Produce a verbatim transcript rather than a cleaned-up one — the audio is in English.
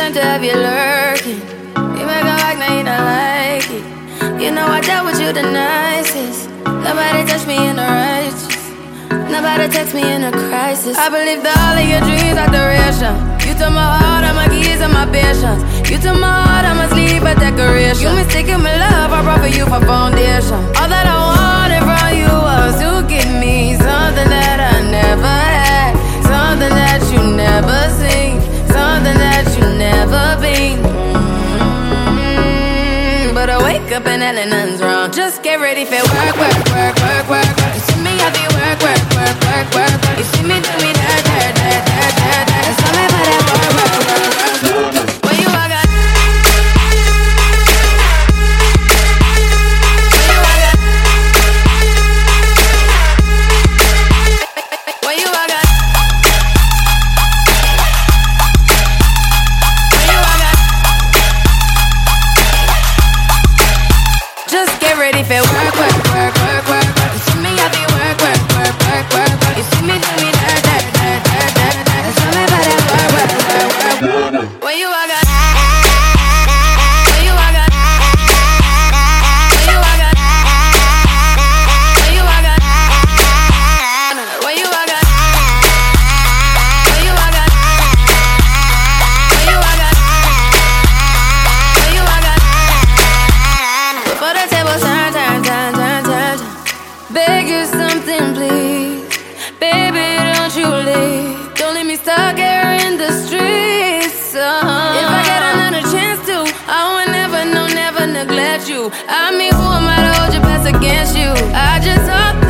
time to have you lurking. You make a like, now you don't like it. You know I dealt with you the nicest. Nobody touched me in a righteous. Nobody text me in a crisis. I believed all of your dreams are duration. You took my heart, all my keys, and my patience. You took my heart, I must leave a decoration. You mistaken my love, I brought for you for foundation. All that I wanted from you was to give me something that I never had, something that you never seen, something that you never been. Mm-hmm. But I wake up and hell nothing's wrong. Just get ready for work, work, work, work, work, work. You see me, I be work, work, work, work, work, work. You see me do me that, that, that, that, that, that. Tell me about that work, work, work, work, work. When you walk out, when you walk out, when you walk out, just get ready for work, work, work, work, work. You see me, I be work, work, work, work, work, work. You see me do me that, that, that, that, that, that. Tell me about that work, work, work, work, work. When you walk out, when you walk out, when you walk out, when you walk out, when you walk out, when you walk out, when you walk out, when you walk out. Before the table turn, turn, turn, turn, turn, turn. Beg you something, please. Baby, don't you leave. Don't leave me stuck here in the streets. uh-huh. If I get another chance to, I would never, no, never neglect you. I mean, who am I to hold your best against you? I just hope